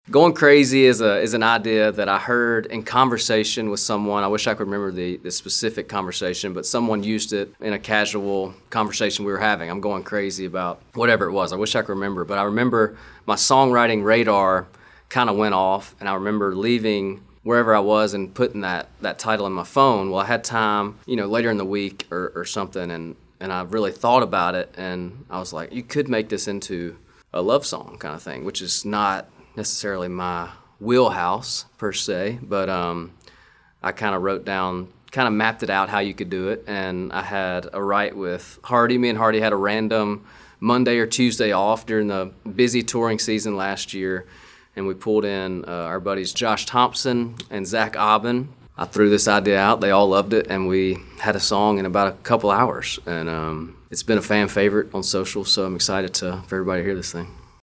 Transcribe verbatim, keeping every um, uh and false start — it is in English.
Going Crazy is a is an idea that I heard in conversation with someone. I wish I could remember the, the specific conversation, but someone used it in a casual conversation we were having. I'm going crazy about whatever it was. I wish I could remember, but I remember my songwriting radar kind of went off, and I remember leaving wherever I was and putting that, that title in my phone. Well, I had time, you know, later in the week or, or something, and, and I really thought about it, and I was like, you could make this into a love song kind of thing, which is not necessarily my wheelhouse per se, but um, I kind of wrote down, kind of mapped it out how you could do it, and I had a write with Hardy. Me and Hardy had a random Monday or Tuesday off during the busy touring season last year, and we pulled in uh, our buddies Josh Thompson and Zach Aubin. I threw this idea out, they all loved it, and we had a song in about a couple hours, and um, it's been a fan favorite on social, so I'm excited to for everybody to hear this thing.